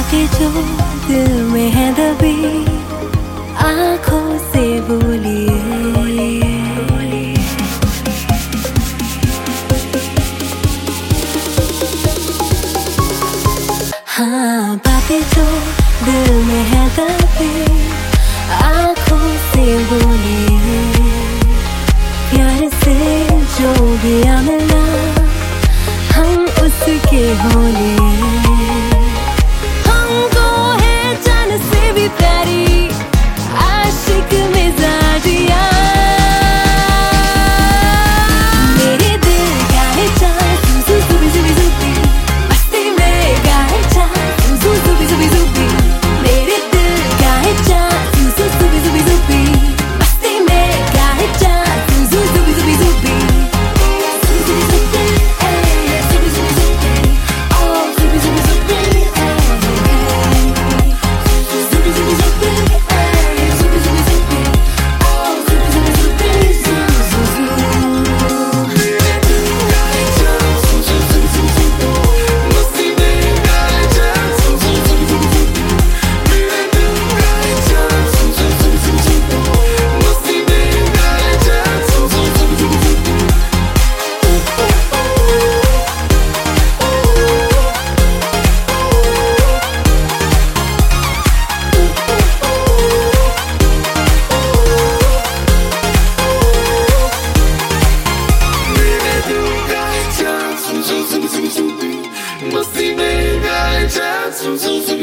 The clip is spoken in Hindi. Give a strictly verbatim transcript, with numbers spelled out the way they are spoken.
बातें जो दिल में है दबी आँखों से बोलिए। हाँ, बातें जो दिल में है दबी आँखों से बोलिए। प्यार से जो भी मिला हम उसके होलिए। हमको है जान से भी प्यारी आशिक मिजाजिया। मेरे दिल का है चाँद ज़ू ज़ू ज़ूबी ज़ूबी ज़ूबी, मस्ती में गाए चाँद ज़ू ज़ू ज़ूबी ज़ूबी ज़ूबी। मेरे दिल का है चाँद ज़ू ज़ू ज़ूबी ज़ूबी ज़ूबी, मस्ती में गाए चाँद ज़ू ज़ू ज़ूबी ज़ूबी ज़ूबी। Must be made by chance.